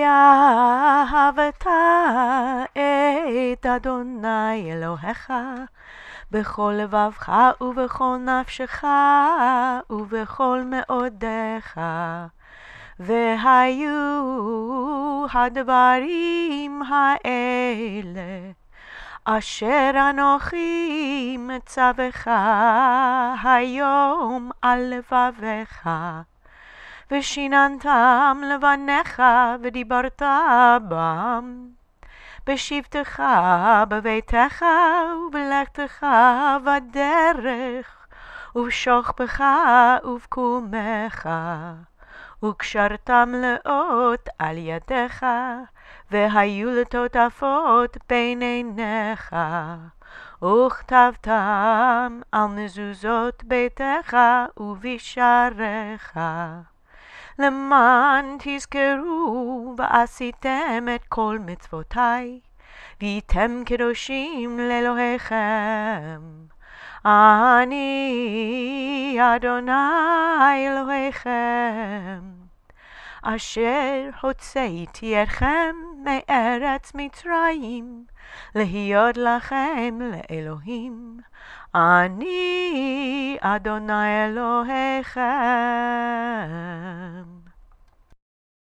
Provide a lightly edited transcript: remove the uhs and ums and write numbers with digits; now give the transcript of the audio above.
כי אהבת את אדוני אלוהיך בכל לבבך ובכל נפשך ובכל מאודיך. והיו הדברים האלה אשר אנוכי מצווך היום על לבביך, ושיננתם לבניך ודיברת בם בשבתך בביתך ובלכתך בדרך ובשוכבך ובקומך, וקשרתם לאות על ידיך, והיו לטוטפות בין עיניך, וכתבתם על מזוזות ביתך ובשעריך, למען תזכרו ועשיתם את כל מצוותי, והייתם קדושים לאלוהיכם. אני אדוני אלוהיכם, אשר הוצאתי אתכם מארץ מצרים, להיות לכם לאלוהים. אני אדוני אלוהיכם.